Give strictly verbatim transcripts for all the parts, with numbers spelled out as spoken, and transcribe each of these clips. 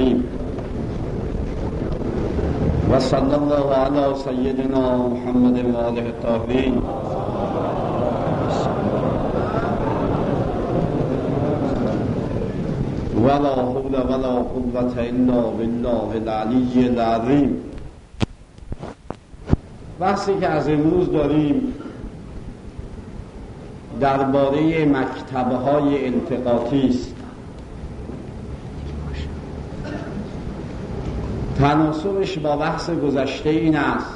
الرحیم و صلی الله علی سیدنا محمد و آله الطاهرین. ولا حول ولا قوة الا بالله العلی العظیم. بحثی که از امروز داریم درباره مکتب‌های انتقاطی است. تناسبش با بحث گذشته این است.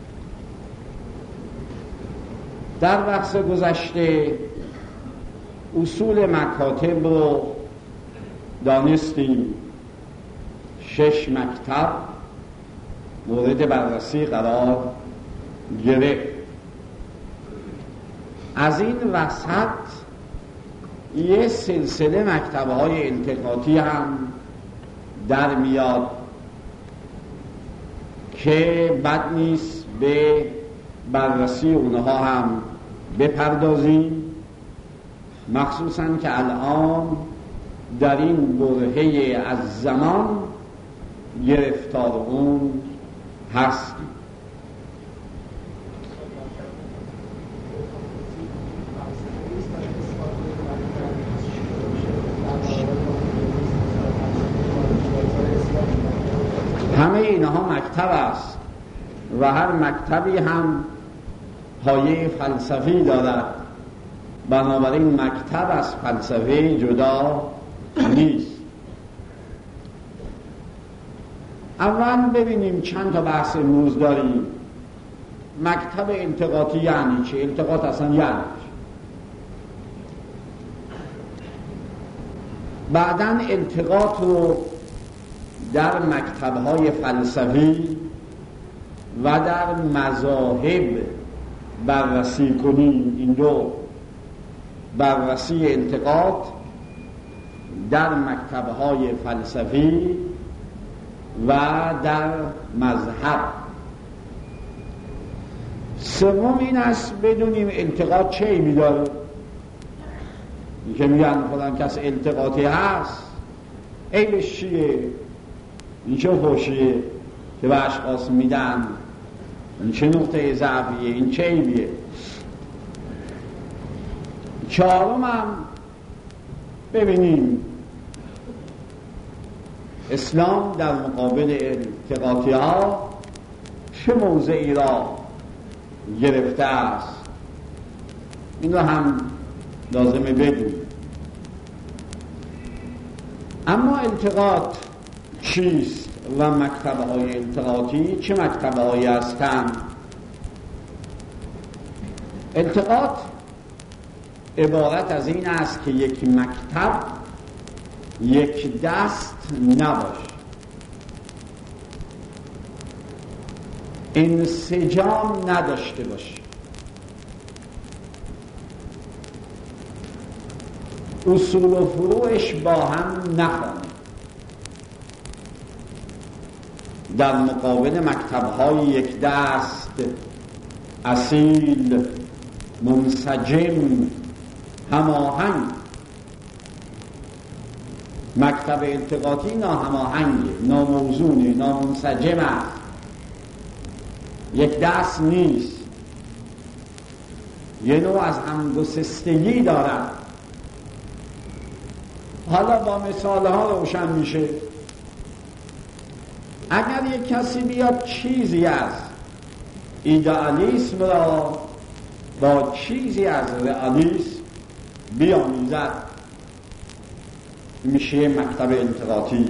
در بحث گذشته اصول مکاتب رو دانستیم. شش مکتب مورد بررسی قرار گرفت. از این وسط یه سلسله مکتب‌های انتقاطی هم در میاد که بد نیست به بررسی اونها هم بپردازیم، مخصوصاً که الان در این برهه از زمان گرفتار اون هستیم. همه اینها مکتب است و هر مکتبی هم پایه فلسفی دارد، بنابراین مکتب از فلسفه جدا نیست. اول ببینیم چند تا بحث امروز داریم. مکتب انتقاطی یعنی چه؟ انتقاط اصلا یعنی چه؟ بعداً انتقاط رو در مکتب‌های فلسفی و در مذاهب بررسی کنیم. این دو بررسی انتقاط در مکتب‌های فلسفی و در مذهب. سوم این است بدونیم انتقاط چه عیبی داره. این که میگن فلان کس انتقاطی هست، عیبش چیه؟ این چه فحشیه که به اشخاص میدن؟ این چه نقطه ضعفیه؟ این چه عیبیه؟ چهارم هم ببینیم اسلام در مقابل انتقاطی ها چه موضعی را گرفته است. این رو هم لازمه بدونیم. اما انتقاط چیست و مکتب‌های انتقاطی چه مکتب‌هایی هستند؟ انتقاط عبارت از این است که یک مکتب یک دست نباشه، انسجام نداشته باشه، اصول و فروعش با هم نخوانه. در مقابل مکتب‌های یک دست اصیل، منسجم، هماهنگ. مکتب انتقاطی ناهماهنگه، ناموزونه، نامنسجم است، یک دست نیست، یه نوع از همگسستگی دارد. حالا با مثالها روشن میشه. اگر یک کسی بیاد چیزی از ایدئالیسم را با چیزی از رئالیسم بیامیزد، میشه مکتب انتقاطی.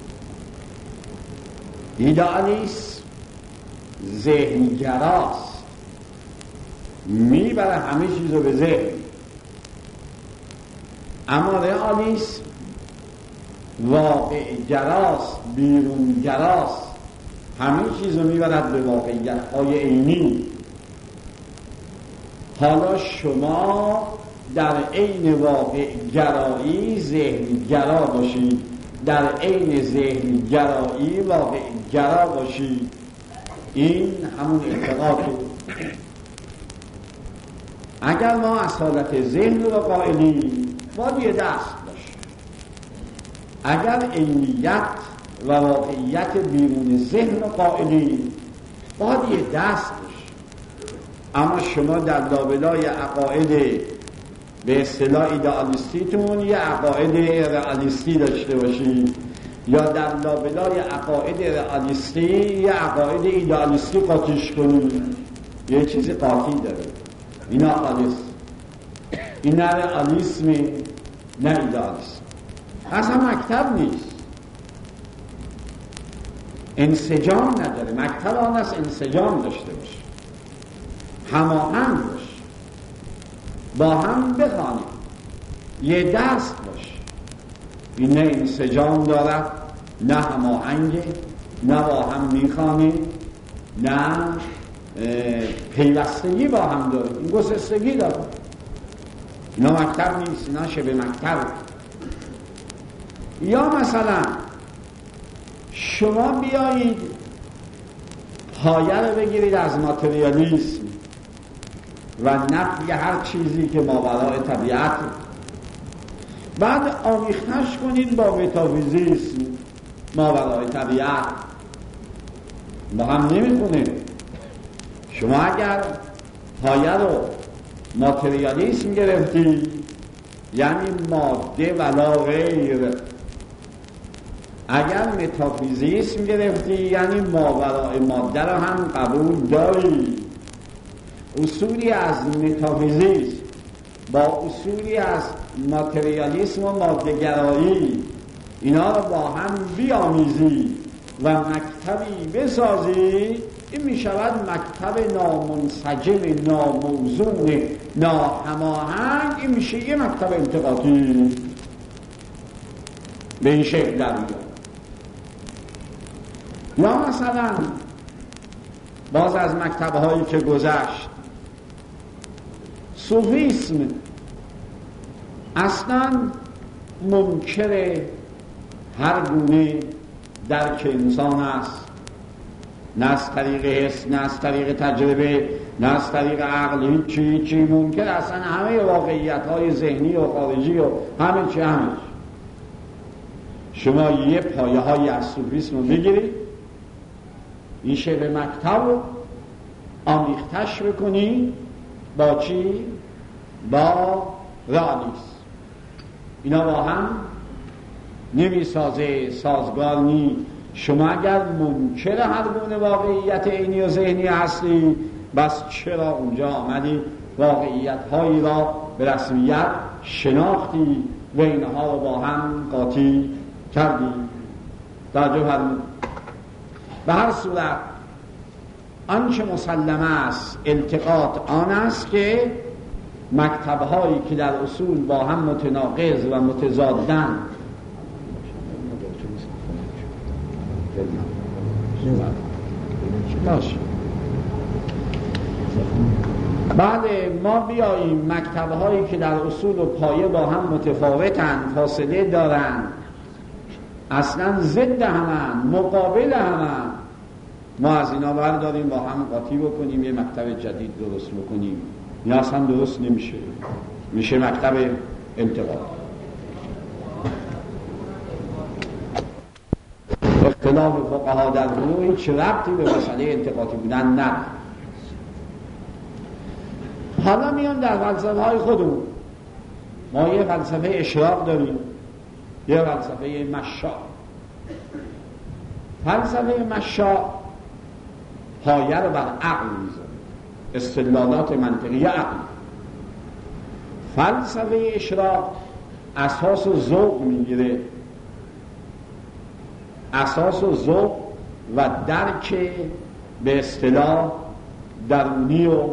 ایدئالیسم ذهنگراست، میبره همه چیز رو به ذهن. اما رئالیسم واقع‌گراست، بیرونگراست، همه چیز رو میبرد به واقعیت‌های عینی. حالا شما در عین واقع‌گرایی ذهن‌گرا باشید، در عین ذهن‌گرایی واقع‌گرا باشید. این همون انتقاطه. اگر ما اصالت ذهن رو قائلیم باید یه دست باشه. اگر عینیت و واقعیت بیرون ذهن قائلی باید یه دست باشه. اما شما در لابلای عقاید به اصطلاح ایدئالیستیتون یه عقاید رئالیستی داشته باشید، یا در لابلای عقاید رئالیستی یه عقاید ایدئالیستی قاطیش کنید. یه چیزی قاطی داره، این رئالیسم، این نه رئالیسمی نه ایدئالیسم. اصلا مکتب نیست، انسجام نداره. مکتب آن است انسجام داشته باشه، هماهنگ باشه، با هم بخوانیم، یه دست باشه. این نه انسجام دارد، نه هماهنگه، نه با هم میخوانیم، نه پیوستگی با هم داره، این گسستگی داره. اینا مکتب نیست، اینا شبه مکتب. یا مثلا شما بیایید پایه رو بگیرید از ماتریالیسم و نفی هر چیزی که ماورای طبیعت، بعد آمیختش کنید با متافیزیسم ماورای طبیعت. با هم نمیخونه. شما اگر پایه رو ماتریالیسم گرفتی یعنی ماده ولا غیر، اگر متافیزیسم گرفتی یعنی ماورای ماده رو هم قبول داری. اصولی از متافیزیسم با اصولی از ماتریالیسم و ماده‌گرایی اینا رو با هم بیامیزی و مکتبی بسازی، این می شود مکتب نامنسجم، ناموزون، ناهماهنگ. این میشه یه مکتب انتقادی به این شکل در میاد. یا مثلا باز از مکتب‌هایی که گذشت، صوفیسم اصلا منکر هر گونه درک انسان است، نه از طریق حس، نه از طریق تجربه، نه از طریق عقل، هیچی چی منکر اصلا همه واقعیت‌های ذهنی و خارجی و همه چی همه. شما یه پایه های از صوفیسم رو بگیرید، این شبه مکتب رو آمیختش بکنید با چی؟ با رئالیسم. اینا با هم نمیسازه، سازگار نی. شما اگر منکر هر گونه واقعیت عینی و ذهنی هستی، بس چرا اونجا آمدی واقعیت هایی را به رسمیت شناختی و اینها رو با هم قاطی کردی؟ توجه فرمودید. به هر صورت آنچه مسلمه است التقاط آن است که مکتب‌هایی که در اصول با هم متناقض و متضادن باشه. بله، ما بیاییم مکتب‌هایی که در اصول و پایه با هم متفاوتن، فاصله دارن، اصلا ضد همن، مقابل همن، ما از اینا برداریم با هم قاطی بکنیم، یه مکتب جدید درست بکنیم. این اصلا درست نمیشه، میشه مکتب انتقاد. اختلاف فقها در فروع هیچ ربطی به مسئله انتقادی بودن نداره. حالا میان در فلسفه های خودمون. ما یه فلسفه اشراق داریم، یه فلسفه مشاع. فلسفه مشاع پایه رو بر عقل میذاره، استدلالات منطقی عقل. فلسفه اشراق اساس و ذوق میگیره، اساس و ذوق و درک به اصطلاح درونی و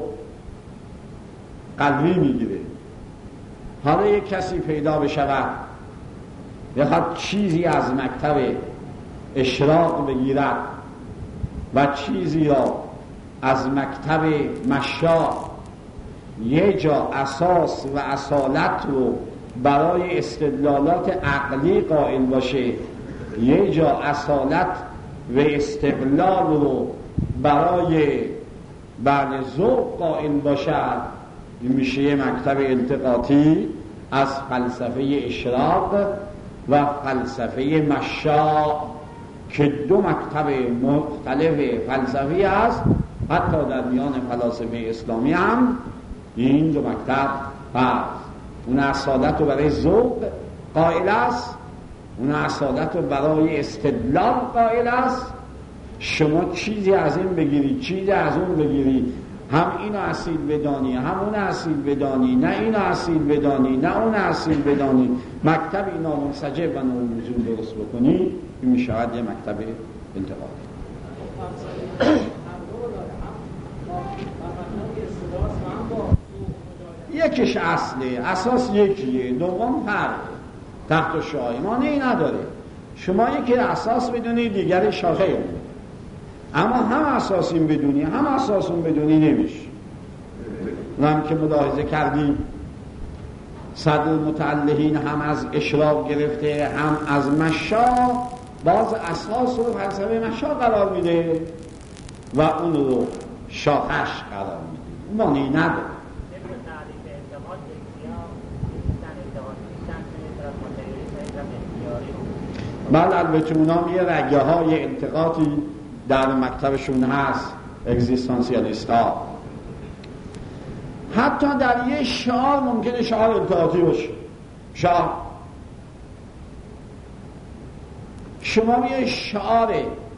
قلبی میگیره. حالا یک کسی پیدا بشود بخواد چیزی از مکتب اشراق بگیرد و چیزی را از مکتب مشاع، یه جا اساس و اصالت رو برای استدلالات عقلی قائل باشه، یه جا اصالت و استقلال رو برای بعد ذوق قائل باشد، این میشه یه مکتب التقاطی از فلسفه اشراق و فلسفه مشاع. که دو مکتب مختلف فلسفی است، حتی در میان فلاسفه اسلامی هم این دو مکتب هست. اون اسادت رو برای ذوق قائل است، اون اسادت رو برای استدلال قائل است. شما چیزی از این بگیری، چیزی از اون بگیری، هم اینو اصیل بدانی، هم اون اصیل بدانی، نه اینو اصیل بدانی، نه اون اصیل بدانی، مکتب اینا منسجم و ناموزون درست بکنی، این میشود یه مکتب انتقاد. یکیش اصله، اساس یکیه، دوم فرق تحت و شاهی مانعی نداره. شما یکی اساس بدونی، دیگری شاخه اون، اما هم اساسیم بدونی هم اساسون بدونی نمیشه. هم که ملاحظه کردیم صدر متعلهین هم از اشراق گرفته هم از مشا باز اساس رو فلسفه مشا قرار میده و اون رو شاخش قرار میده، مانعی نداره. بله البته اونا یه رگه های انتقادی در مکتبشون هست، اگزیستانسیالیست ها. حتی در یه شعار ممکنه شعار انتقادی باشه. شعار شما یه شعار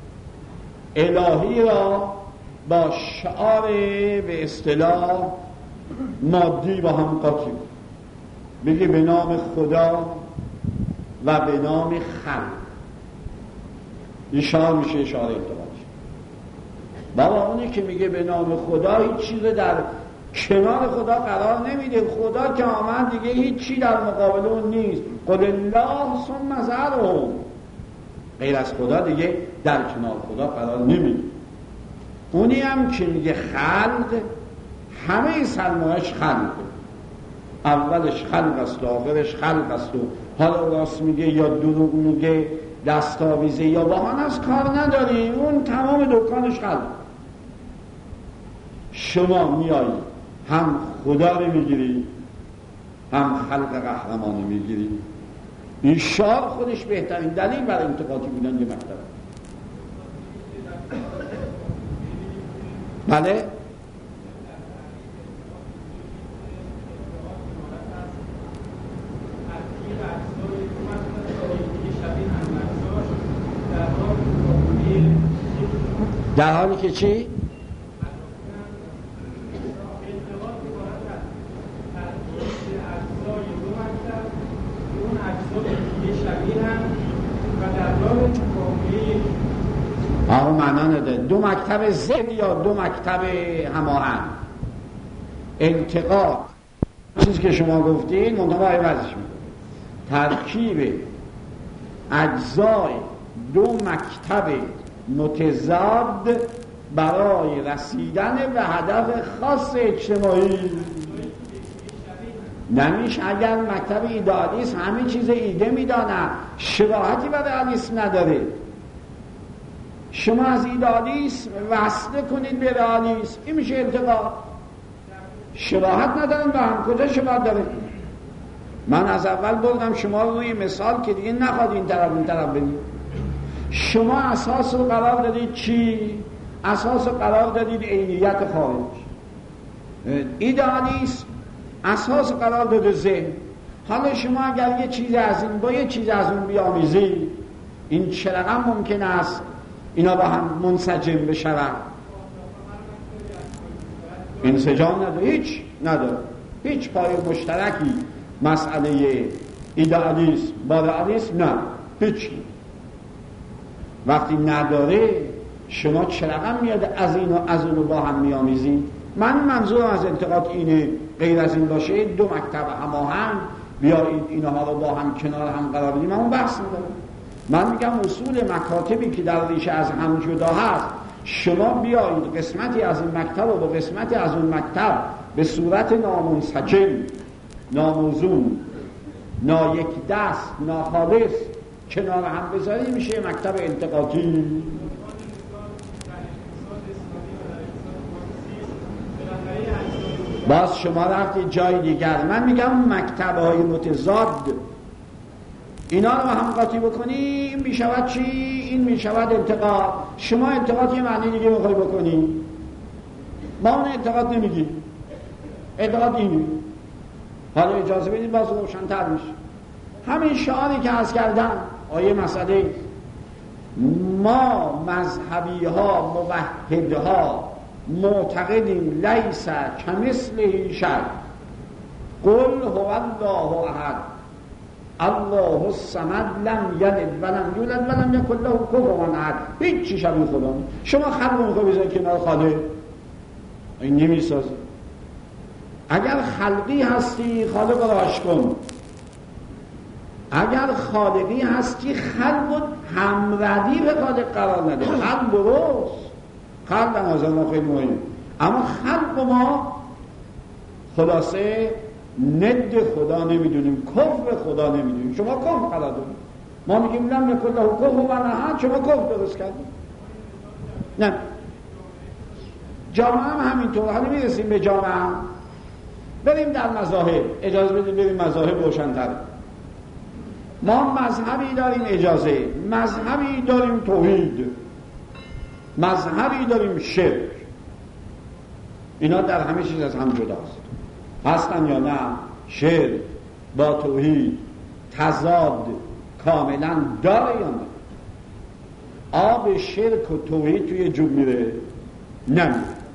الهی را با شعار به اصطلاح مادی با هم قاطی بگی به نام خدا و به نام خلق، این شعار میشه شعار انتقادی. بابا اونی که میگه به نام خدا هیچ چیز در کنار خدا قرار نمیده. خدا که آمد دیگه هیچ چی در مقابل اون نیست. قل الله ثم ذرهم، غیر از خدا دیگه در کنار خدا قرار نمیده. اونی هم که میگه خلق، همه سرمایش خلقه، اولش خلق است و آخرش خلق است و حالا راست میگه یا دروغ میگه، دستاویزه یا بهانه است، کار نداری، اون تمام دکانش خلق. شما میایی هم خدا رو میگیری هم خلق قهرمانی میگیری. این شعار خودش بهترین دلیل برای انتقادی بودن یه مکتب. بله در حالی که چی؟ آقا معنا نده. دو مکتب ضد یا دو مکتب هماهنگ. انتقاد چیزی که شما گفتین منطقه عوضش میکنه. ترکیب اجزای دو مکتب متضاد برای رسیدن به هدف خاص اجتماعی نمیشه. اگر مکتب ایدئالیسم همه چیز ایده میدانه، شباهتی برای رئالیسم نداره. شما از ایدئالیسم وصله کنید به رئالیسم، این میشه انتقاد. شباهت ندارن به هم، کجا شباهت داره؟ من از اول بردم شما روی مثال که دیگه نخواد این طرف این طرف برید. شما اساس رو قرار دادید چی؟ اساس رو قرار دادید عینیت خارج. ایدئالیسم اساس قرار داده ذهن. حالا شما اگر یه چیز از این با یه چیز از اون بیامیزید، این چه رقم ممکن است اینا با هم منسجم بشوند؟ انسجام نداره، هیچ نداره، هیچ پای مشترکی مسئله ایدئالیسم با رئالیسم نه، هیچ. وقتی نداره شما چه رقم میاد از این و از اون با هم میامیزید؟ من منظورم از انتقاد اینه، غیر از این باشه دو مکتب هماهنگ بیایید اینها رو با هم کنار هم قرار بدیم، من اون بحث میدارم. من میگم اصول مکاتبی که در ریشه از هم جدا هست، شما بیایید قسمتی از این مکتب و با قسمتی از اون مکتب به صورت نامنسجم، ناموزون، نایک دست، ناخالص کنار هم بذارید، میشه مکتب انتقادی. باز شما رفتید جای دیگر. من میگم مکتب‌های متضاد اینا رو هم قاطی بکنی این میشود چی؟ این میشود انتقاد. شما انتقاد یه معنی دیگه میخوای بکنی، ما اون انتقاد نمیگیم، انتقاد اینه. حالا اجازه بدید باز روشن‌تر میشه. همین شعاری که عرض کردم آیه مسئله، ما مذهبی ها موحد ها معتقدیم لیس کمثله شیء قل هو الله احد الله الصمد لم یلد ولم یولد ولم یکن له کفوا احد. هیچ چی شبیه خدا نیست. شما خلق میخوای بذارید کنار خالق، این نمیسازه. اگر خلقی هستی خالق رو راش کن، اگر خالقی هستی خلق همردی به خالق قرار نده. خلق درست، خلق نمازه ما خیلی مهم، اما خلق ما خلاصه ند خدا نمیدونیم، کفر خدا نمیدونیم. شما کفر قرار دارید، ما میگیم لم یکن له کفوا احد، شما کفر درست کردید. نه جامعه هم همینطور. حالا میرسیم به جامعه هم، بریم در مذاهب. اجازه بدید بریم مذاهب روشن‌تر. ما مذهبی داریم اجازه، مذهبی داریم توحید، مذهبی داریم شرک. اینا در همه چیز از هم جداست. هستن یا نه؟ شرک با توحید تضاد کاملا داره یا نه؟ آب شرک و توحید توی جوب میره؟ نمیره.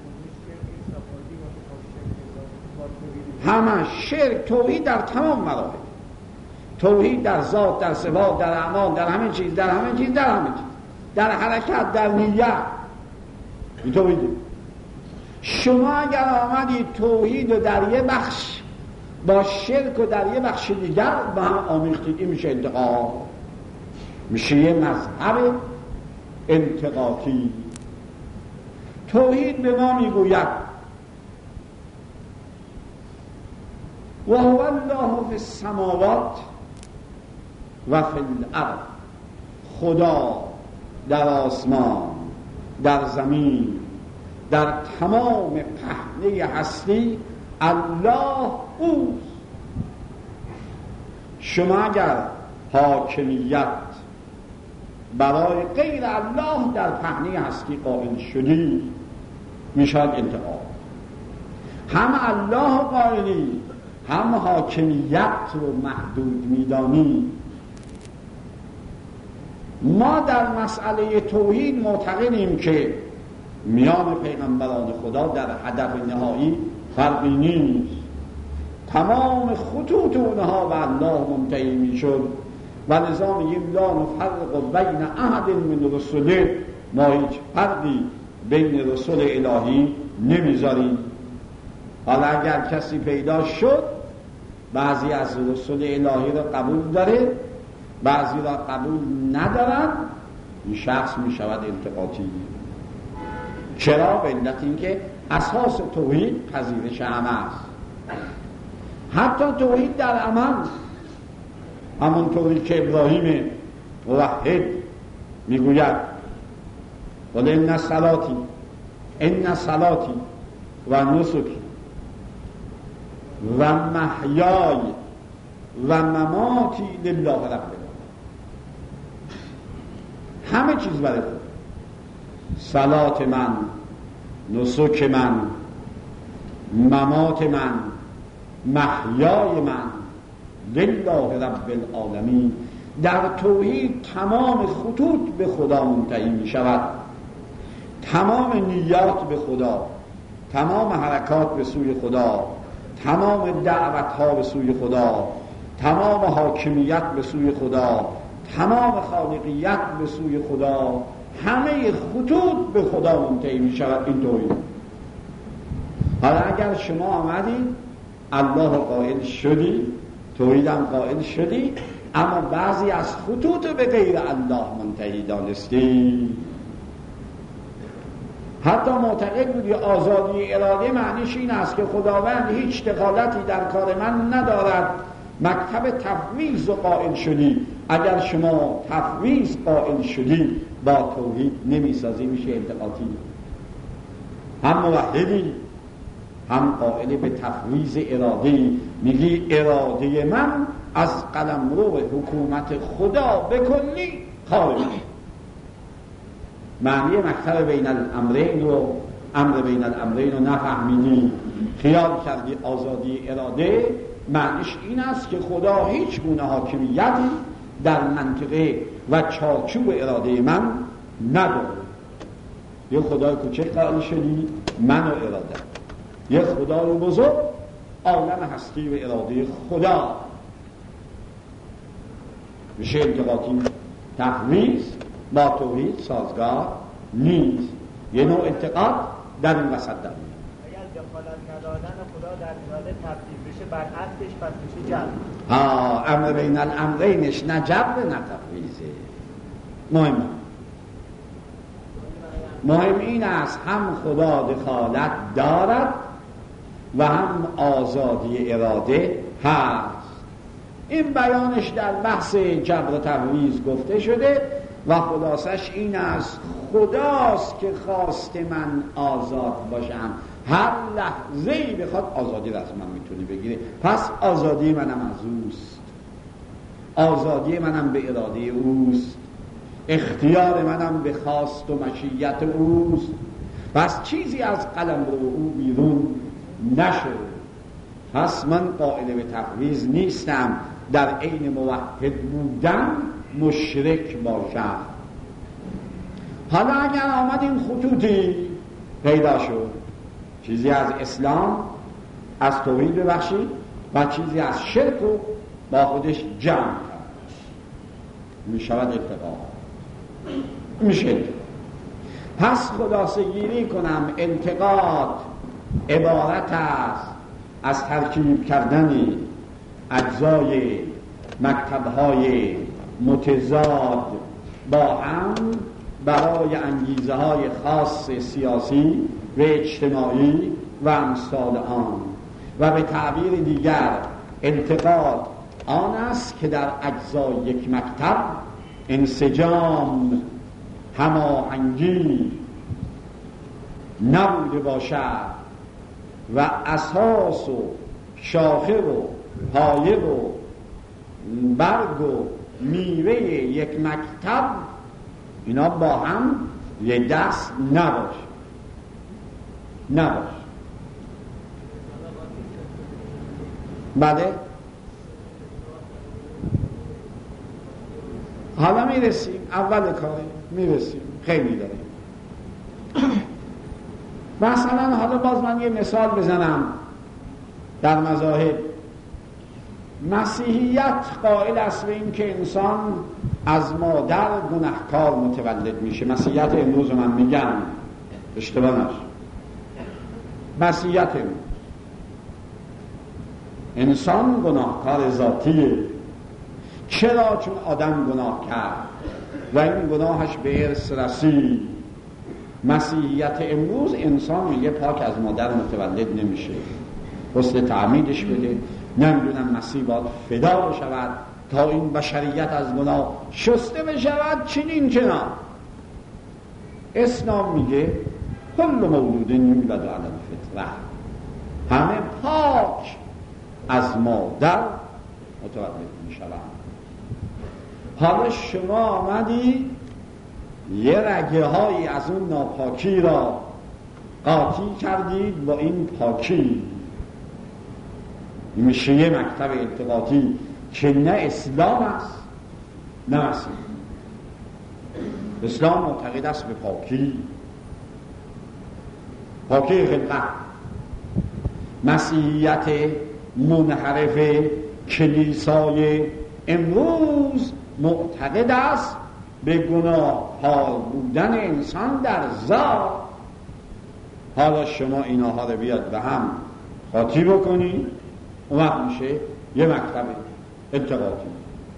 همه شرک توحید در تمام مراحل، توحید در ذات، در صفات، در اعمال، در همه چیز، در همه چیز، در همه چیز، در حرکت، در نیت، این توحیده. شما اگر آمدید توحید و در یه بخش با شرک و در یه بخش دیگر با هم آمیختید، این میشه انتقاد، میشه یه مذهب انتقادی. توحید به ما میگوید و هو الله فی السماوات و فی الارض. خدا در آسمان، در زمین، در تمام پهنه هستی الله اوست. شما اگر حاکمیت برای غیر الله در پهنه هستی قائل شدی میشد انتقاد. هم الله قائلی هم حاکمیت رو محدود میدانی. ما در مسئله توحید معتقدیم که میان پیغمبران خدا در هدف نهایی فرقی نیست، تمام خطوط اونها به الله منتهی میشد و لذا میگیم لا نفرق بین احد من رسله، ما هیچ فرقی بین رسول الهی نمیذاریم. حالا اگر کسی پیدا شد بعضی از رسول الهی را قبول داره بعضی را قبول ندارن، این شخص میشود انتقادی. چرا؟ به علت اینکه اساس توحید پذیرش همه است. حتی توحید در عمل، همونطوری که ابراهیم موحد میگوید قل ان صلاتی ان صلاتی و نسکی و محیای و مماتی لله رب العالمین. همه چیز برای خود، صلات من، نسک من، ممات من، محیای من لله رب العالمین. در توحید تمام خطوط به خدا منتهی می شود، تمام نیات به خدا، تمام حرکات به سوی خدا، تمام دعوت ها به سوی خدا، تمام حاکمیت به سوی خدا، تمام خالقیت به سوی خدا، همه خطوط به خدا منتهی می شود. این توحید. حالا اگر شما آمدید الله قائل شدی، توحیدم قائل شدی، اما بعضی از خطوط به غیر الله منتهی دانستی، حتی معتقد بودی آزادی اراده معنیش این است که خداوند هیچ دخالتی در کار من ندارد، مکتب تفویض قائل شدی. اگر شما تفویض قائل شدی با توحید نمیسازی، میشه انتقادی. هم موحدی هم قائل به تفویض اراده، میگی اراده من از قلمرو حکومت خدا به کلی خارج. معنی مکتب بین الامرین رو امر بین الامرین رو نفهمیدی، خیال کردی آزادی اراده، معنیش این است که خدا هیچ گونه حاکمیتی در منطقه و چارچوب اراده من نداره. یه خدای کوچک قائل شدی، من و اراده. یه خدای بزرگ، عالم هستی و اراده خدا. میشه انتقاطی تفویض با توحید سازگار نیست. یه نوع انتقاد در این وسط در میاد. اگر دخالت ندادن خدا در اراده تبدیل بشه برعکسش پس میشه جبر. ها امر بین الامرینش نه جبر نه تفویضه. مهم مهم این است هم خدا دخالت دارد و هم آزادی اراده هست. این بیانش در بحث جبر و تفویض گفته شده و خلاصش این است خداست که خواست من آزاد باشم، هر لحظه‌ای بخواد آزادی را از من میتونه بگیره. پس آزادی منم از اوست، آزادی منم به اراده اوست، اختیار منم به خواست و مشیت اوست. پس چیزی از قلمرو او بیرون نشد. پس من قائل به تفویض نیستم، در عین موحد بودن مشرک باشم. حالا اگر آمد این خطوطی پیدا شد، چیزی از اسلام از توحید ببخشید و چیزی از شرک رو با خودش جمع کرد، می شود اتفاق میشه. پس خلاصه گیری کنم، انتقاد عبارت است از ترکیب کردن اجزای مکتب‌های متضاد با هم برای انگیزه های خاص سیاسی و اجتماعی و امثال آن. و به تعبیر دیگر انتقاد آن است که در اجزای یک مکتب انسجام، هماهنگی نبوده باشد و اساس و شاخه و پایه و برگ و میوه یک مکتب اینا با هم یه دست نباشه نباشه بله. حالا میرسیم، اول کار میرسیم، خیلی داریم. مثلا حالا باز من یه مثال بزنم در مذاهب. مسیحیت قائل است به این که انسان از مادر گناهکار متولد میشه. مسیحیت امروز من میگم اشتباه نشه، مسیحیت امروز انسان گناهکار ذاتیه. چرا؟ چون آدم گناه کرد و این گناهش به ارث رسید. مسیحیت امروز انسان میگه پاک از مادر متولد نمیشه، غسل تعمیدش بده، نمیدونم مسیح باید فدا بشود تا این بشریت از گناه شسته بشود، چنین چنان. اسلام میگه کل مولود یولد علی الفطره، همه پاک از مادر متولد میشوند. حالا شما آمدی یه رگه هایی از اون ناپاکی را قاطی کردید با این پاکی. این میشه یه مکتب انتقاطی که نه اسلام است نه مسیح. اسلام معتقد است به پاکی، پاکی خلقت. مسیحیت منحرف کلیسای امروز معتقد است به گناه ها بودن انسان در ذات. حالا شما اینها رو بیاد به هم قاطی بکنی، اون وقت میشه یه مکتب انتقاطی.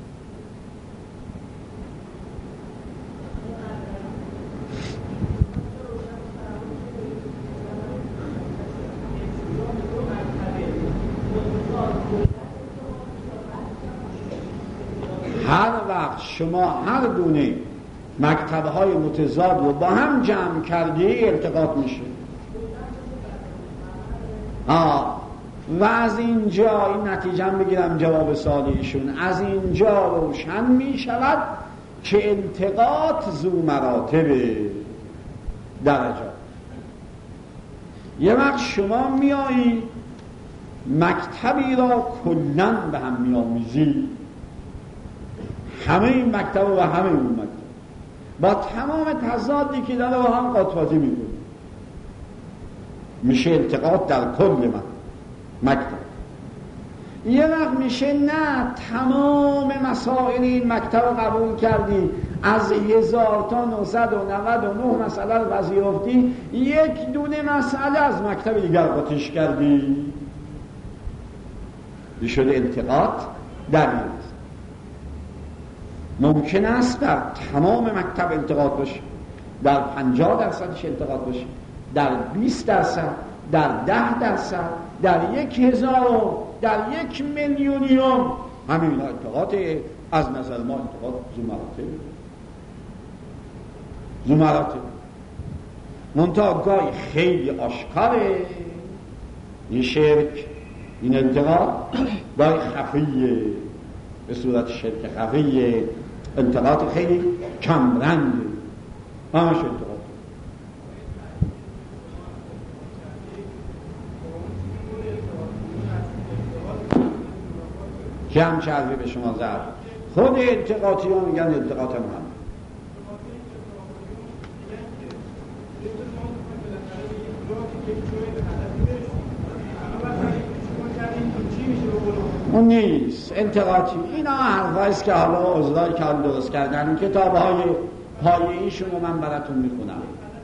هر وقت شما هر گونه مکتب‌های متضاد رو با هم جمع کردی التقاط میشه. آه و از اینجا این نتیجه هم بگیرم جواب سوال ایشون، از اینجا روشن می شود که التقاط ذو مراتب درجات. یه وقت شما میایی مکتبی را کلن به هم میآمیزی، همه این مکتب و همه اون مکتب با تمام تضادی که داره با هم قاطی میکنی، میشه التقاط در کل مکتب. یه وقت میشه نه تمام مسائل این مکتب رو قبول کردی، از هزار تا نهصد و نود و نه مسئله رو پذیرفتی، یک دونه مسئله از مکتب دیگر قاطیش کردی، این شده التقاط در این. ممکن است در تمام مکتب التقاط باشه، در پنجاه درصدش التقاط باشه، در بیست درصد، در ده درصد، در یک هزار، در یک میلیونیوم، همین اینا التقاط از نظر ما التقاط ذو مراتب ذو مراتب منتها گاهی خیلی آشکاره این شرک، این التقاط گاهی خفیه، به صورت شرک خفیه، التقاط خیلی کمرنگه، همش التقاط. که هم چربی به شما زد خود التقاطی ها میگن التقاط محمد. اون نیست التقاطی، اینا حرفاییست که حالا عضلای که حالا درست کردن، کتاب های پایه‌ایشون رو من براتون میخونم.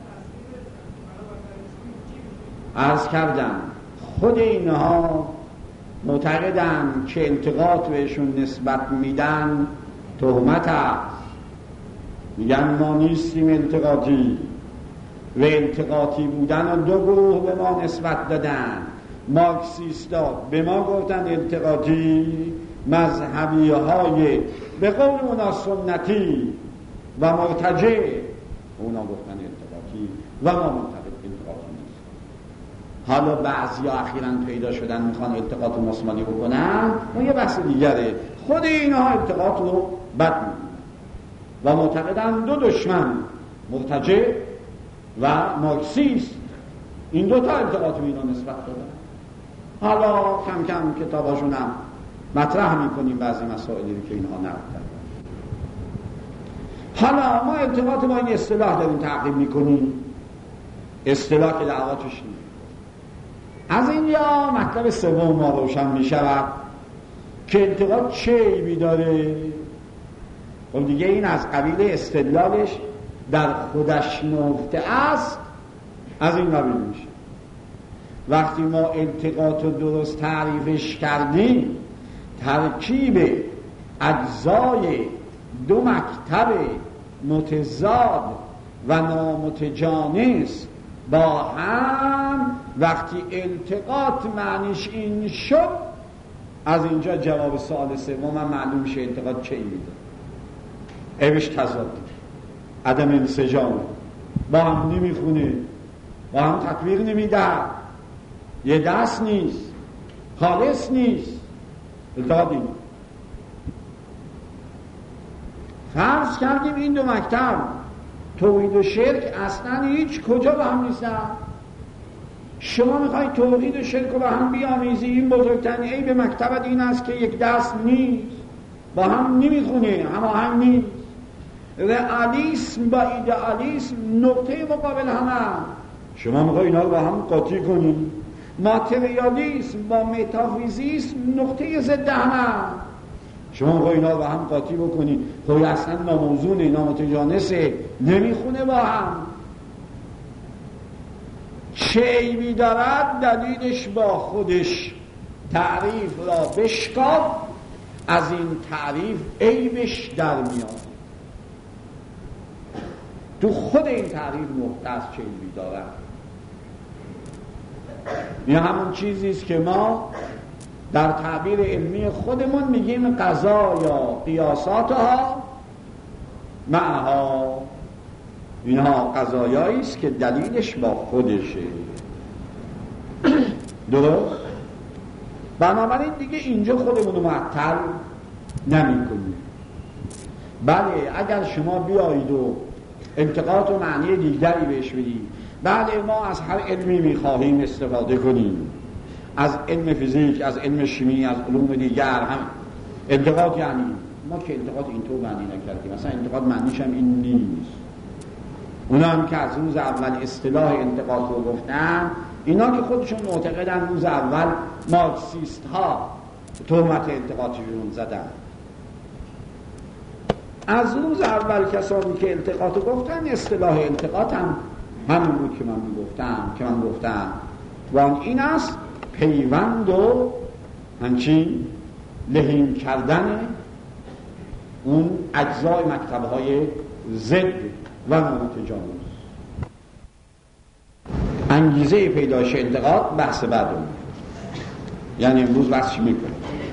عرض کردم خود اینها معتقدن که التقاط بهشون نسبت میدن تهمت است، میگن ما نیستیم التقاطی، و التقاطی بودن و دو گروه به ما نسبت دادن. مارکسیستا به ما گفتن التقاطی، مذهبی های به قول اونا سنتی و مرتجع اونا گفتن التقاطی و ما معتقد التقاطی نیست. حالا بعضی ها اخیراً پیدا شدن میخوان التقاط مسمالی بکنن و یه بحث دیگره. خود اینها التقاط رو بد میدونن و معتقدن دو دشمن، مرتجع و مارکسیست، این دوتا التقاط به اینا نسبت دادن. حالا کم کم کتاباشون هم مطرح میکنیم بعضی مسائلی که اینها نقد کردن. حالا ما التقاط با این اصطلاح داریم تعقیب میکنیم، اصطلاح که دعواتش نیست. از اینجا مطلب سوم ما روشن میشود که التقاط چه عیبی داره. و دیگه این از قبیل استدلالش در خودش نهفته است، از این قبیل میشه. وقتی ما التقاط رو درست تعریفش کردیم، ترکیب اجزای دو مکتب متضاد و نامتجانس با هم، وقتی التقاط معنیش این شد، از اینجا جواب سوال سوم من معلوم میشه التقاط چه ایمی داره. عیبش تضاد، عدم انسجام، با هم نمیخونه، با هم تطبیق نمیده، یه دست نیست، خالص نیست. التقاط این فرض کردیم این دو مکتب توحید و شرک اصلا هیچ کجا با هم نیستن. شما میخواید توحید و شرک رو با هم بیامیزی، این بزرگترین عیب مکتبت این است که یک دست نیست، با هم نمیخونه، هماهنگ نیست. رئالیسم با ایدئالیسم نقطه مقابل هم. شما میخواید اینا رو با هم قاطی کنید. ماتریالیسم با متافیزیسم نقطه ضد هم. شما میخواید اینا رو با هم قاطی بکنید، خب اصلا ناموزونه، نامتجانسه، نمیخونه با هم. چه عیبی دارد؟ دلیلش با خودش تعریف را بشکاف، از این تعریف عیبش در میاد. تو خود این تعریف نقطه است چه عیبی دارد. این همون چیزیست که ما در تعبیر علمی خودمون میگیم قضایا قیاساتها معها. اینها قضایایی است که دلیلش با خودشه. درست؟ بنابراین دیگه اینجا خودمون رو معطل نمی کنیم. بله اگر شما بیایید و انتقاد و معنی دیگری بهش بدید، بله ما از هر علمی میخواهیم استفاده کنیم، از علم فیزیک، از علم شیمی، از علوم دیگر هم انتقاد، یعنی ما که انتقاد اینطور معنی نکردیم، مثلا انتقاد معنیش هم این نیست. اونا هم که از روز اول اصطلاح انتقاد رو گفتن، اینا که خودشون معتقدن روز اول مارکسیست ها تهمت انتقادشون زدن. از روز اول کسانی که انتقاد گفتن، اصطلاح انتقاد هم همین بود که من میگفتم که من گفتم و این است پیوند و همچین لحیم کردن اون اجزای مکتب‌های ضد و نامتجانس. انگیزه پیدایش انتقاد بحث بعدم، یعنی امروز بحثش میکنه.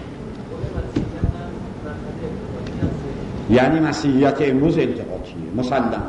یعنی مسیحیت امروز انتقادیه مسلم.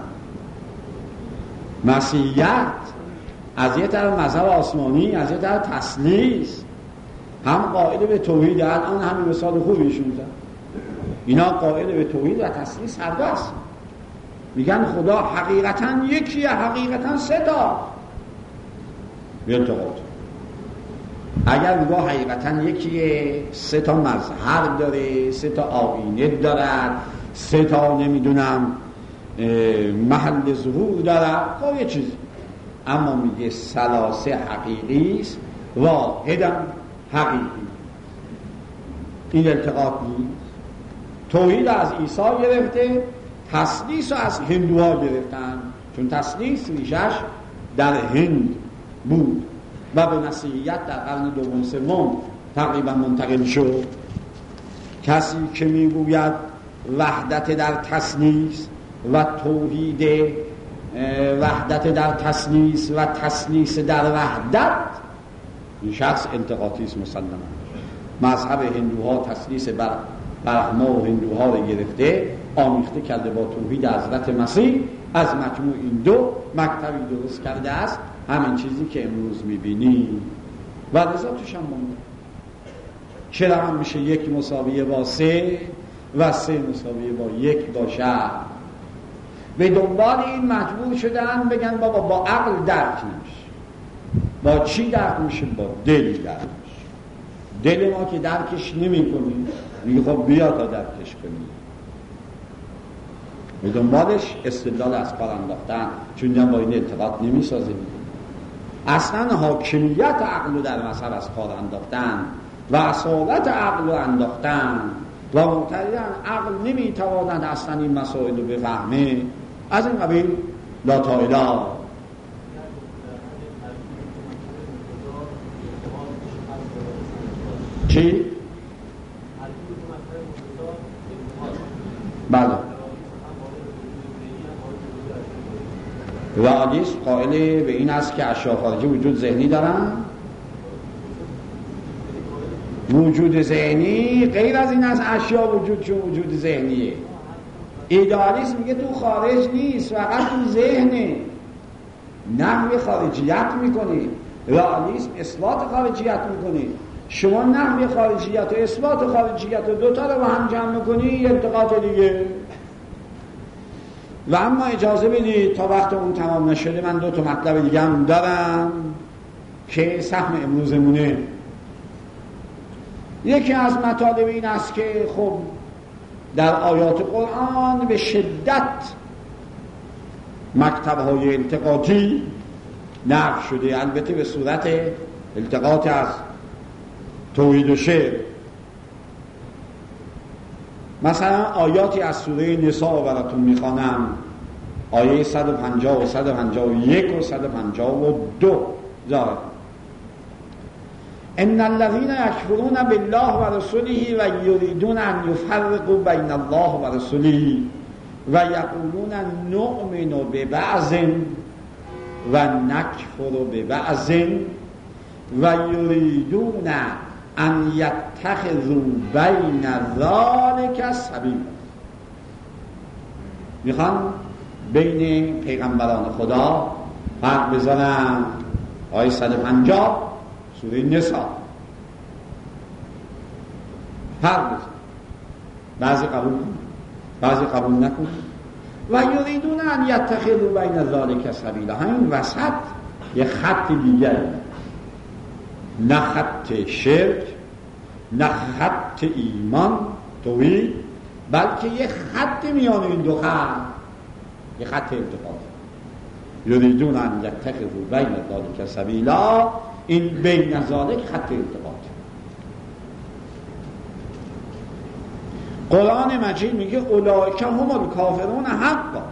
مسیحیت از یه طرف مذهب آسمانی، از یه طرف تثلیث، هم قائل به توحید، الان همین مثال خوبیشون زد، اینا قائل به توحید و تثلیث هر دو است. میگن خدا حقیقتا یکیه، حقیقتا سه تا انتقاد. اگر میگه حقیقتا یکیه، سه تا مظهر داره، سه تا آیینه دارد، سه تا نمیدونم محل ظهور داره، خب یه چیزی. اما میگه ثلاثه حقیقی است، واحدم حقیقی. این التقاط نیست. توحید از عیسی گرفته، تثلیث رو از هندوها گرفتن، چون تثلیث ریشش در هند بود و به مسیحیت در قرن دوم سوم تقریبا منتقل شد. کسی که میگوید وحدت در تثلیث و توحید، وحدت در تثلیث و تثلیث در وحدت، این شخص انتقادی است مسلماً. مذهب هندوها تثلیث بر برهما و هندوها رو گرفته، آمیخته کرده با توحید حضرت مسیح، از مجموع این دو مکتبی درست کرده است، همین چیزی که امروز میبینی و لذا توش هم مونده. چرا هم میشه یک مساویه با سه و سه مساویه با یک باشه؟ به دنبال این مجبور شدن بگن بابا با عقل درک نمیشه. با چی درک میشه؟ با دل درک میشه. دل ما که درکش نمی کنیم، میگه خب بیا تا درکش کنیم. به دنبالش استدلال از کار انداختن، چون با این انتقاد نمی سازه. اصلا حاکمیت عقل رو در مذهب از کار انداختن و اصالت عقل رو انداختن و معتقدن عقل نمی تواند اصلا این مسائل رو بفهمه. از این قبیل لا تا اله. چی؟ بله. رئالیسم قائل به این است که اشیاء خارجی وجود ذهنی دارن. وجود ذهنی غیر از این است اشیاء وجود چون وجود ذهنیه. ایدئالیسم میگه تو خارج نیست، فقط تو ذهنه، نحوی خارجیت میکنه. رئالیسم اثبات خارجیت میکنه. شما نحوی خارجیت و اثبات خارجیت و دوتا رو با هم جمع میکنی، انتقاد دیگه. و اما اجازه بدید تا وقت اون تمام نشده من دو تا مطلب دیگه هم دارم که سهم امروزمونه. یکی از مطالب این است که خب در آیات قرآن به شدت مکتب‌های انتقادی نقش شده، البته به صورت التقاط از توحید و شرک. مثلا آیاتی از سوره نساء براتون میخوانم، آیه صد و پنجاه و صد و پنجاه و یک و صد و پنجاه و دو ظاهر. ان الذين يكفرون بالله ورسوله و يريدون ان يفرقوا بين الله ورسوله و یقولون نؤمن ببعض و نکفر ببعض و یریدون ان یتخذوا بین ذلک سبیلا. میخوان بین پیغمبران خدا فرق بذارن. آیه صد و پنجاه سوره نساء. پر بزن. بعضی قبول کنن، بعضی قبول نکنن. و یریدون ان یتخذوا بین ذلک سبیلا. همین وسط یه خط دیگر، نه خط شرک، نه خط ایمان توحید، بلکه یه خط میان این دو خط، یه خط التقاط. یریدون ان یتخذوا بین ذلک سبیلا، این بین ذلک خط التقاط. قرآن مجید میگه اولئک هم الکافرون حقا.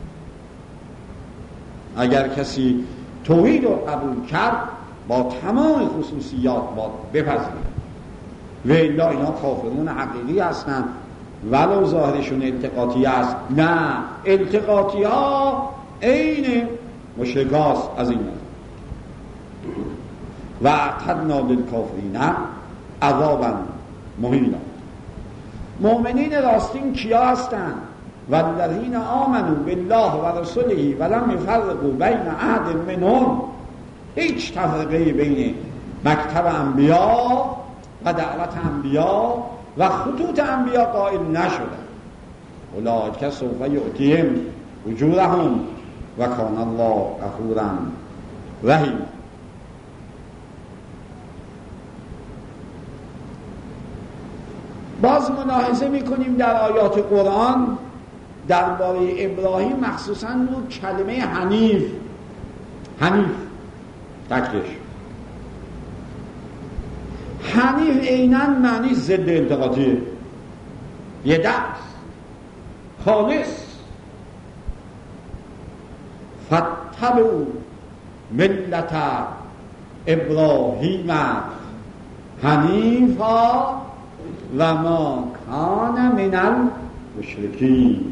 اگر کسی توحید رو قبول کرد با تمام خصوصیات باید بپذیره، و الا اینا کافرون حقیقی هستن، ولو ظاهرشون التقاطی است. نه، التقاطی ها عین مشرکاست. از این و اعتدنا للکافرین عذابا مهینا. مؤمنین راستین کیا هستند؟ والذین آمنوا بالله و رسوله و لم یفرقوا بین احد منهم. هیچ تفرقه بین مکتب انبیا و دعوت انبیا و خطوط انبیا قائل نشدند. اولئک سوف یؤتیهم اجورهم و کان الله غفورا رحیما. باز ملاحظه میکنیم در آیات قرآن درباره ابراهیم مخصوصا رو کلمه حنیف، حنیف تکرش. حنیف عیناً معنی ضد انتقاطیه، یه دست خالص. فاتبعوا ملت ابراهیم حنیفا و ما کان من المشرکین.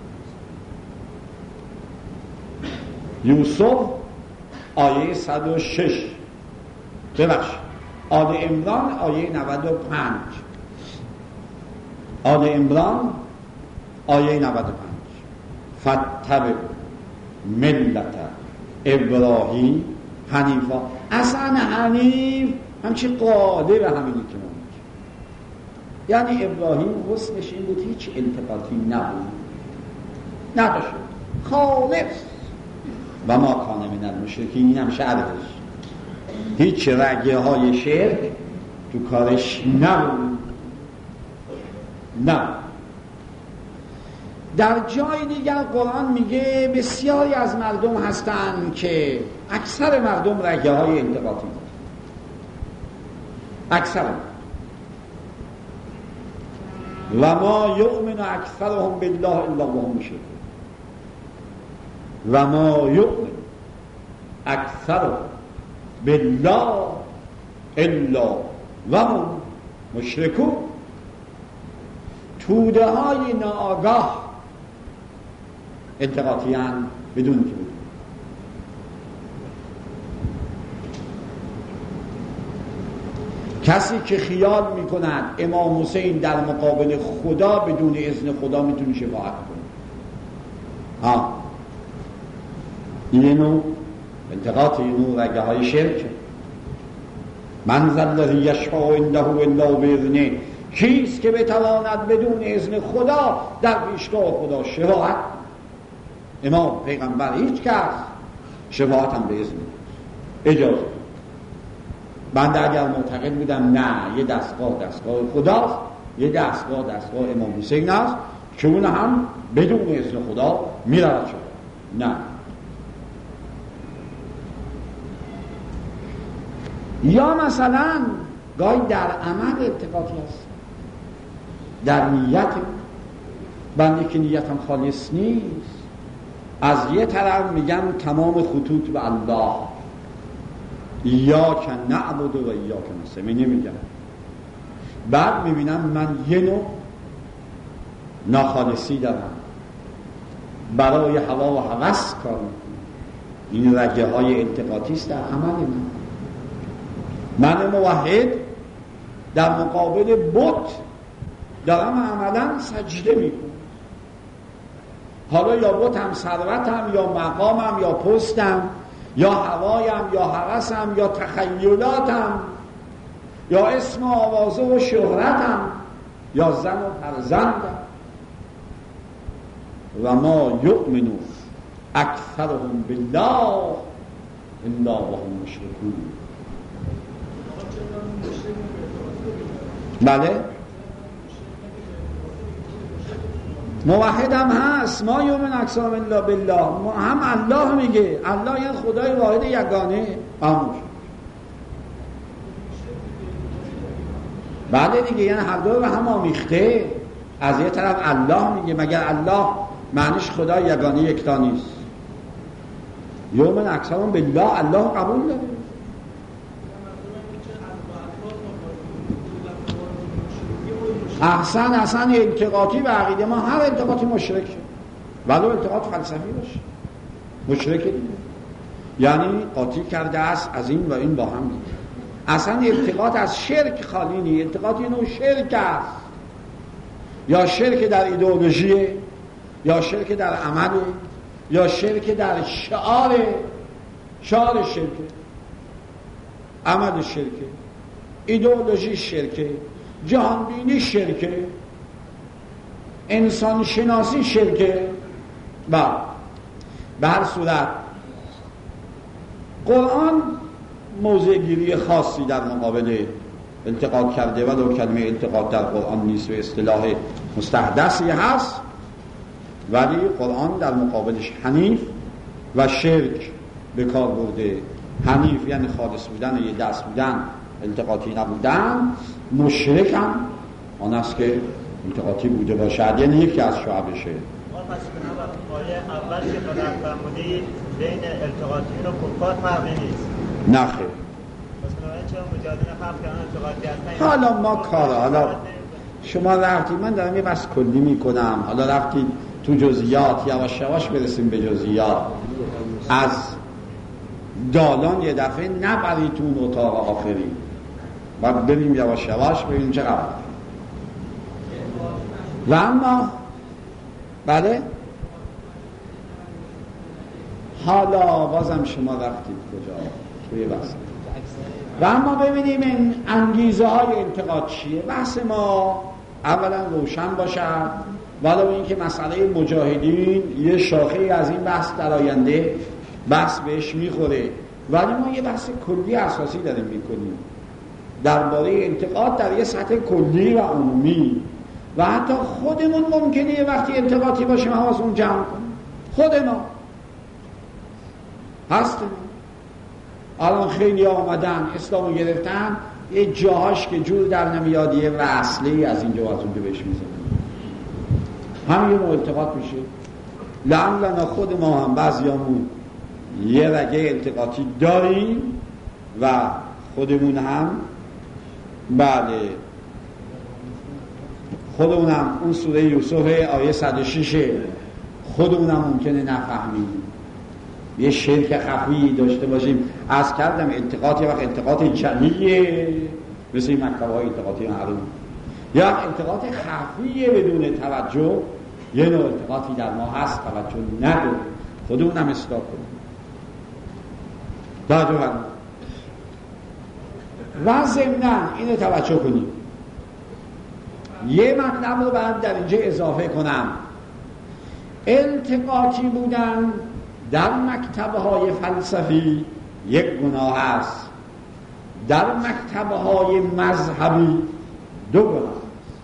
یوسف آیه صد و شش، ببخش آل عمران آیه نود و پنج. آل عمران آیه نود و پنج. فاتبعوا ملت ابراهیم حنیفا. اصلا حنیف همچی قالب همینی که ما میگه، یعنی ابراهیم حسنش این بود هیچ التقاطی نبود، نداشت، خالص. و ما کان من المشرکین، این هم شعرش، هیچ رگه های شرک تو کارش نبود. نه. در جای دیگر قرآن میگه بسیاری از مردم هستند که اکثر مردم رگه های انتقاطی دارن، اکثر. و ما یؤمن اکثرهم بالله الا وهم مشرکون. و ما یؤمن اکثرهم بالله الا وهم مشرکون. توده های ناآگاه انتقاطی هستند بدون که بدون. کسی که خیال میکند امام حسین در مقابل خدا بدون اذن خدا میتونه شفاعت کنه، ها، این نوع انتقاطی، این نوع رگه های شرک. من ذا الذی یشفع عنده الا باذنه. کیست که بتواند بدون اذن خدا در پیشگاه خدا شفاعت؟ امام، پیغمبر، هیچ کس. شفاعت هم به اذن اجازه. بنده اگر معتقد بودم نه، یه دستگاه دستگاه خداست، یه دستگاه دستگاه امام حسین است که اون هم بدون اذن خدا میرود شد. نه. یا مثلا گاهی در عمل التقاطی هست، در نیت. بنده که نیتم خالص نیست، از یه طرف میگم تمام خطوط به الله، ایاک نعبد و ایاک نستعین نمیگم، بعد میبینم من یه نوع ناخالصی دارم، برای هوا و هوس کار میکنم. این رگه های التقاطی است در عمل من. من موحد در مقابل بت دارم عملا سجده میکنم. حالا یا بتم ثروتم یا مقامم یا پستم یا هوایم یا هوسم یا تخیلاتم یا اسم و آوازه و شهرتم یا زن و فرزند. و ما یؤمن اکثرهم بالله الا وهم مشرکون. بله موحد هم هست. ما یؤمن اکثرهم الا بالله، هم الله میگه، الله یعنی خدای واحد یگانه. آموش بعد دیگه یعنی هر دو به هم آمیخته. از یه طرف الله میگه، مگر الله معنیش خدای یگانه یکتا نیست؟ یومن اکثرهم بالله، الله قبول داره. احسن احسن التقاطی و عقیده ما هر التقاطی مشرک شد، ولو التقاط فلسفی باشه مشرک دیگه، یعنی قاطی کرده است از این و این با هم دیگه. اصلا التقاط از شرک خالی نیست. التقاط یه نوع شرک است، یا شرک در ایدئولوژی، یا شرک در عمل، یا شرک در شعار. شعار شرک، عمل شرک، ایدئولوژی شرک، جهانبینی شرک، انسان شناسی شرک. با به هر صورت قرآن موضع گیری خاصی در مقابل التقاط کرده، ولو کلمه التقاط در قرآن نیست و اصطلاح مستحدثی هست، ولی قرآن در مقابلش حنیف و شرک به کار برده. حنیف یعنی خالص بودن، یه دست بودن، التقاطی نبودن. مشرک هم آن است که التقاطی بوده باشد، یعنی یکی از شعبشه. ما پس بنابراین آیه اول که قدر فرمودید بین التقاطیین و کفار فرقی نیست؟ نه خیر. پس بنابراین چرا مجادین خلق کردن التقاطی هستن؟ حالا ما کارا، حالا شما رفتی، من دارم یه بس کلی میکنم، حالا رفتی تو جزئیات، یواش یواش برسیم به جزئیات. از دالان یه دفعه نبری تو اون اتاق آخری، بعد بریم یواش یواش ببینیم چه قبل. و اما بله حالا بازم شما رفتید کجا؟ توی بحث. و اما ببینیم این انگیزه های انتقاد چیه. بحث ما اولا روشن باشد، ولو اینکه مسئله مجاهدین یه شاخه از این بحث در آینده بحث بهش میخوره، ولی ما یه بحث کلی اساسی داریم میکنیم درباره انتقاد در یه سطح کلی و عمومی. و حتی خودمون ممکنه وقتی انتقادی باشیم حواسمون جمع کنیم. خود ما هستیم. الان خیلی آمدن اسلامو گرفتن، یه جاهاش که جور در نمیاد یه وصلی از اینجا از اونجا بهش میزنن، همین یه انتقاد میشه. لعلنا خود ما هم بعضیامون یه رگه انتقادی داریم و خودمون هم بله خودمون هم اون سوره یوسف آیه صد و شش خودمون هم ممکنه نفهمیم، یه شرک خفی داشته باشیم. از کردم انتقاد یه وقت انتقاد جلیه مثل این مکتبه های انتقادی معروف، یا انتقاد خفیه بدون توجه. یه نوع انتقادی در ما هست توجه نداره، خودمون هم اصلاح کنیم. توجه و ضمناً اینو توجه کنیم. یه مطلب رو باید در اینجا اضافه کنم. التقاطی بودن در مکتبه های فلسفی یک گناه است، در مکتبه های مذهبی دو گناه است.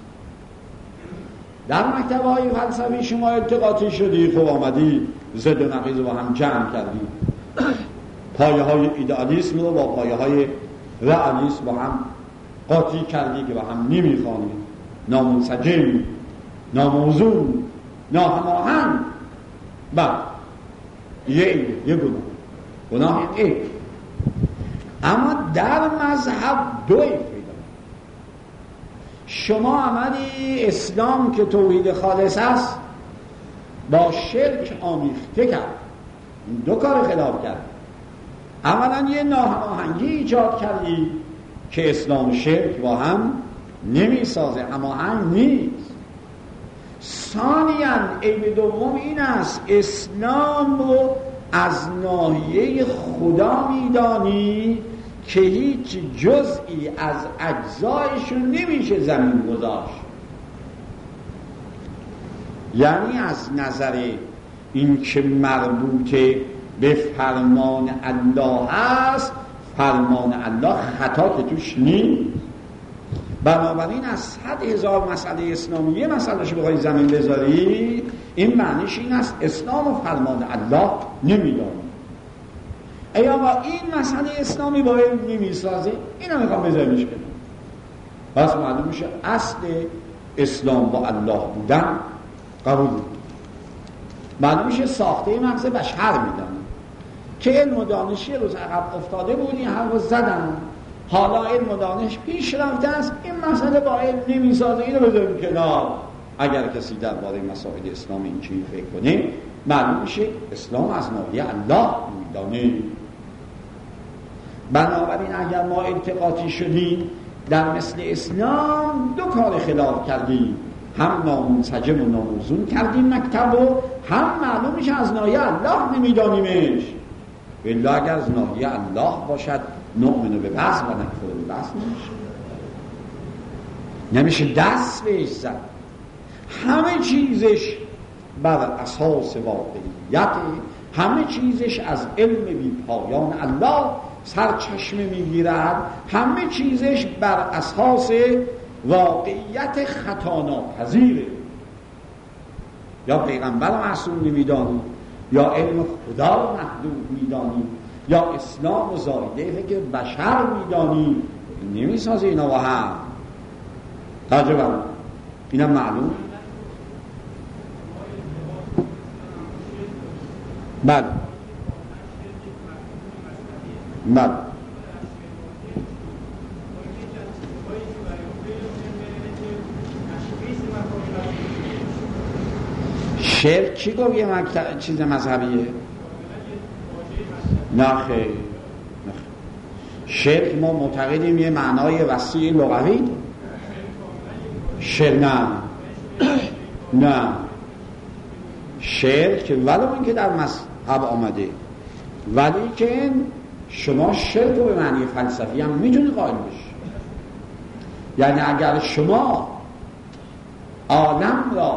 در مکتبه های فلسفی شما التقاطی شدی، خب آمدی ضد و نقیض رو با هم جمع کردی، پایه های ایدئالیسم رو با پایه های رئالیسم با هم قاطی کردی که با هم نمیخوانی، نامنسجم، ناموزون، ناهماهنگ. بله یه یه گناه گناه یک. اما در مذهب دوی پیدا. شما عملی اسلام که توحید خالص است با شرک آمیخته کرد، دو کار خلاف کرد. اولا یه ناهماهنگی ایجاد کردی که اسلام و شرک با هم نمی سازه، هماهنگ نیست. ثانیاً عیب دوم این است اسلام رو از ناحیه خدا میدانی که هیچ جزئی از اجزایشون نمیشه زمین گذاشت. یعنی از نظر این که مربوط به فرمان الله است، فرمان الله خطا که توش نیست. بنابراین از صد هزار مسئله اسلامی یه مسئله شو بخوای زمین بذاری، این معنیش این است اسلام و فرمان الله نمیدانی. ای آقا این مسئله اسلامی با علم نمیسازه، اینو میخوام بذاریمش کنم. پس معلوم میشه اصل اسلام با الله بودن قبول بود. معلوم میشه ساخته مغز بشر میدن که علم و دانشی روز عقب افتاده بود، این حرف زدن. حالا علم و دانش پیش رفته است، این مسئله با علم نمیسازه، اینو بذاریم کنار. اگر کسی درباره مسائل اسلام این چیزی فکر کنه، معلوم میشه اسلام از ناحیه الله میدانه. بنابراین اگر ما التقاطی شدیم در مثل اسلام، دو کار خلاف کردیم، هم نامنسجم و ناموزون کردیم مکتب و هم معلوم میشه از ناحیه الله نمیدانیمش. الا اگر از ناحیه الله باشد نؤمن به بعض و نکفر به بعض نمیشه، نمیشه دست بهش زد. همه چیزش بر اساس واقعیت، همه چیزش از علم بی پایان الله سرچشمه میگیرد، همه چیزش بر اساس واقعیت خطا ناپذیره. یا پیغمبر معصوم نمیدانی، یا علم خدا محدود میدانی، یا اسلام و زایده فکر بشر میدانی، نمیسازه اینا با هم. تجربه اینا معلوم. بله بله شرک چی گفت یه مکتب چیز مذهبیه؟ نه خیر، شرک ما معتقدیم یه معنای وسیع لغوی. شرک نه نه شرک ولو این که در مذهب آمده، ولی که شما شرک رو به معنی فلسفی هم میتونی قائل بشی. یعنی اگر شما عالم را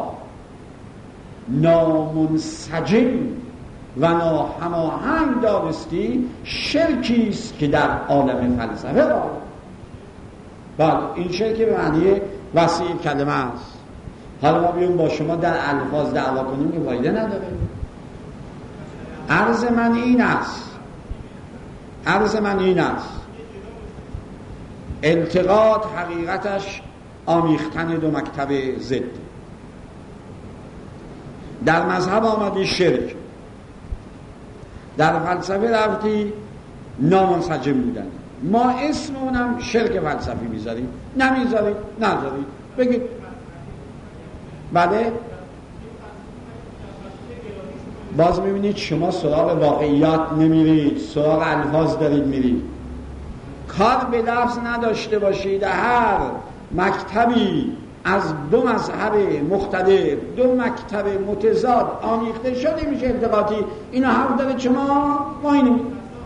نامنسجم و ناهماهنگ دانستی، شرکی است که در عالم فلسفه قائل. بله این شرک به معنی وسیع کلمه است. حالا ما بیون با شما در الفاظ دعوا کنیم که فایده نداره. عرض من این است عرض من این است التقاط حقیقتش آمیختن دو مکتب ضد. در مذهب آمدی شرک، در فلسفه رفتی نامنسجم بودن. ما اسم اونم شرک فلسفی میذاریم. نمیذاریم نذاریم بگید. بله باز میبینید شما سراغ واقعیات نمیرید، سراغ الفاظ دارید میرید. کار به لفظ نداشته باشید. هر مکتبی از دو مذهب مختلف، دو مکتب متضاد آمیخته شده میشه التقاطی. اینا حرف داره شما ما اینو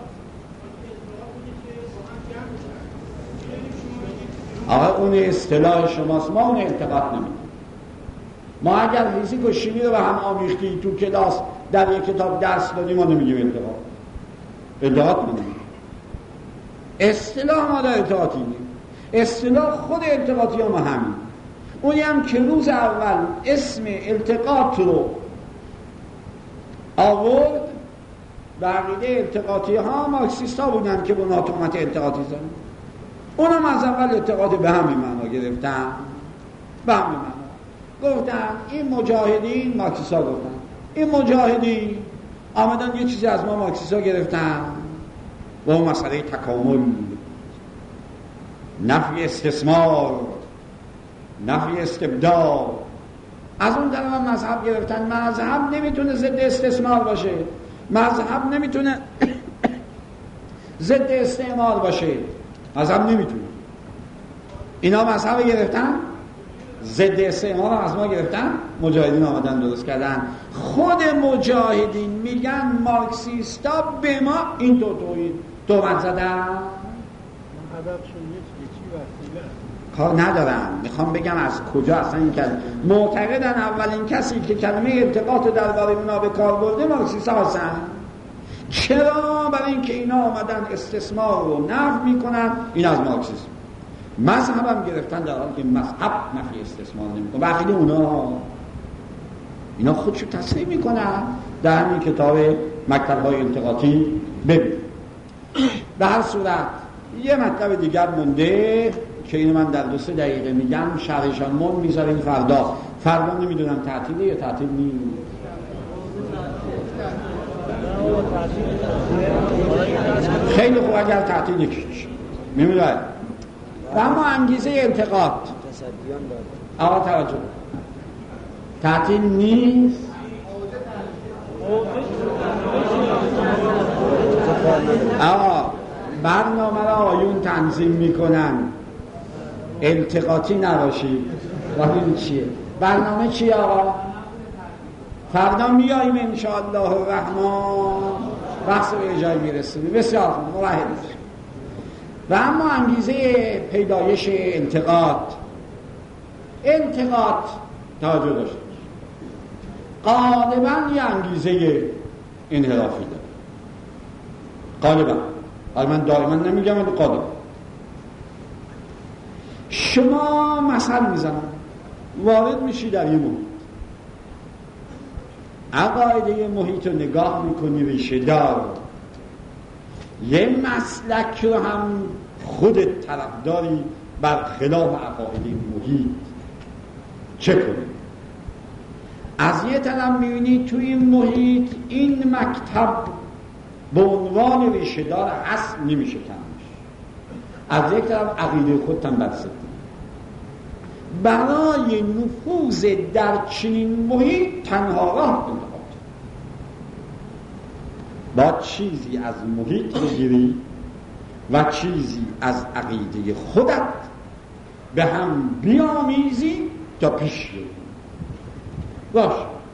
آقا اون اصطلاح شماست، ما اون التقاط نمیدیم. ما اگر فیزیک و شیمی رو به هم آمیختی تو کلاس در یک کتاب درس دادیم، ما نمیگیم التقاط. التقاط نمیدیم. اصطلاح ما در التقاطی نیم. اصطلاح خود التقاطی هم همین. اونی هم که روز اول اسم التقاط رو آورد، بقیده التقاطی ها مارکسیست ها بودن که به ناتومت التقاطی زدن. اونم از اول التقاط به همین معنا گرفتن، به همین معنا گفتن این مجاهدین، مارکسیست ها گفتن این مجاهدین آمدن یه چیزی از ما مارکسیست ها گرفتن و اون مسئله تکامل، نفی استثمار، نفی استبداد. از اون طرف هم مذهب گرفتن. مذهب نمیتونه ضد استثمار باشه، مذهب نمیتونه ضد استعمار باشه، مذهب نمیتونه. اینا مذهب گرفتن، ضد استعمار هم از ما گرفتن. مجاهدین آمدن درست کردن. خود مجاهدین میگن مارکسیستا به ما این دو توی دو من زدن. کار ندارم، میخوام بگم از کجا اصلا این کلمه معتقدن اولین کسی که کلمه التقاط درباره اونا به کار برده مارکسیست‌ها هستن. چرا؟ برای اینکه اینا آمدن استثمار رو نفی میکنن. این از مارکسیسم. مذهب هم گرفتن در حالی که مذهب نفی استثمار نمیکنه. بقیه اونا اینا خودشو تصحیح میکنن در همین کتاب مکتب‌های التقاطی. ببین به هر صورت یه مطلب دیگر مونده که اینو من در دو سه دقیقه میگم، شرحشان مون میذاریم فردا. فردا نمیدونم تعطیله یا تعطیل نیست. خیلی خوب اگر تعطیل نکش میمونه. و اما انگیزه انتقاد آقا توجه، تعطیل نیست. آقا برنامه را آیون تنظیم میکنن، التقاطی نباشید. و این چیه؟ برنامه چیه آقا؟ فردا میاییم انشاءالله الرحمن بحث به جای میرسیم. بسیار خوب، موحد. و اما انگیزه پیدایش انتقاد، انتقاد توجه داشته غالبا یه انگیزه انحرافی داره. غالبا، حالا من دائما نمیگم ولی غالبا. شما مثل میزنم وارد میشی در یه محیط، عقایده محیط رو نگاه میکنی، ریشه دار یه مسلک رو هم خودت طرفداری برخلاف عقاید محیط، چه کنی؟ از یه طرف میبینی توی این محیط این مکتب به عنوان ریشه دار هست، نمیشه کمش. از یک طرف عقیده خودت هم برسد. برای نفوذ در چنین محیط تنها راه انتخاب با چیزی از محیط بگیری و چیزی از عقیده خودت به هم بیامیزی تا پیش بری. باش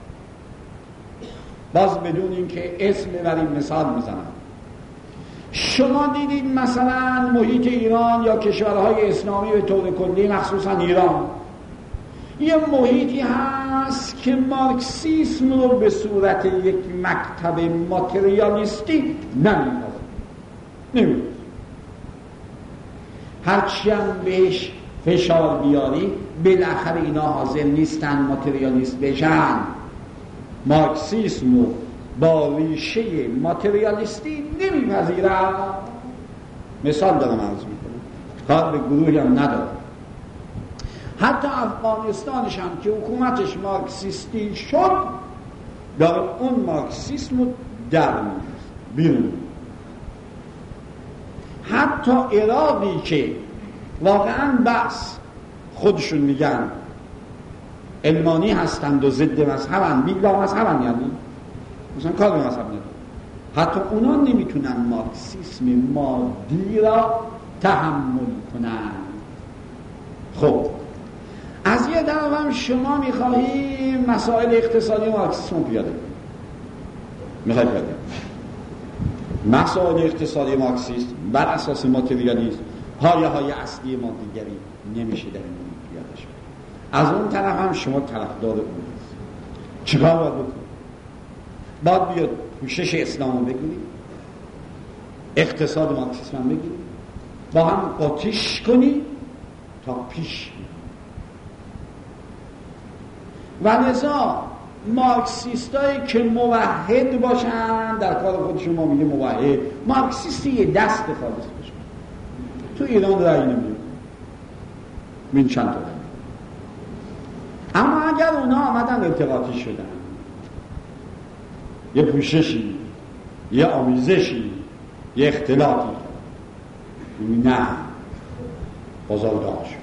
باز بدون اینکه اسم ببریم مثال میزنم. شما دیدید مثلا محیط ایران یا کشورهای اسلامی به طور کلی، مخصوصا ایران، یه محیطی هست که مارکسیسم رو به صورت یک مکتب ماتریالیستی نمی‌پذیره. نمی‌پذیره. هرچی هم بهش فشار بیاری بالاخره اینا حاضر نیستن ماتریالیست بشن. مارکسیسم رو با ریشه ماتریالیستی نمی‌پذیرن. مثال دارم عرض می‌کنم، کار به گروهی هم ندارم. حتی افغانستانش هم که حکومتش مارکسیستی شد، داره اون مارکسیسم رو در بیرون. حتی عراقی که واقعا بس خودشون میگن علمانی هستند و ضد مذهبن، بیگاه مذهبن، یعنی مثلا کار به مذهب ندارن، حتی اونا نمیتونن مارکسیسم مادی را تحمل کنن. خب از یه طرف هم شما میخواهی مسائل اقتصادی مارکسیسم پیاده کنی، میخواهی پیاده مسائل اقتصادی مارکسیسم بر اساس ماتریالیسم، پایه های اصلی ما دیگری نمیشه در این پیاده شد. از اون طرف هم شما طرفدار اون هست. چیکار باید بکنی؟ باید بیاد پوشش اسلام رو بگیری، اقتصاد مارکسیسم هم بگیری، با هم قاطیش کنی تا پیش بید. و لذا مارکسیستایی که موحد باشن، در کار خودشون ما میگه موحد، مارکسیستی یه دست خالص باشن، تو ایران رأی نمیده من چند تا. اما اگر اونا آمدن التقاطی شدن، یه پوششی، یه آمیزشی، یه اختلاطی، نه بازارداش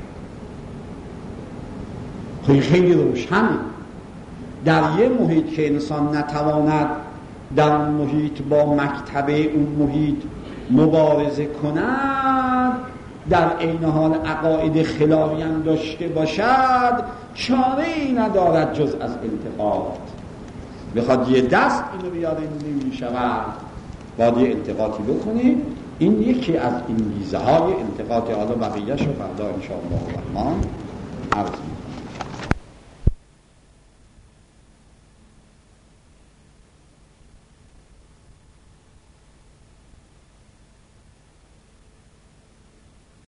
خیلی خیلی روشنه. در یه محیط که انسان نتواند در محیط با مکتب اون محیط مبارزه کند، در عین حال عقاید خلافی هم داشته باشد، چاره ای ندارد جز از انتقاد. بخواد یه دست اینو بیاره نمی شود، باید یه انتقادی بکنی این یکی از انگیزه های التقاط. حالا بقیه‌شو فردا ان شاء الله الرحمن عرض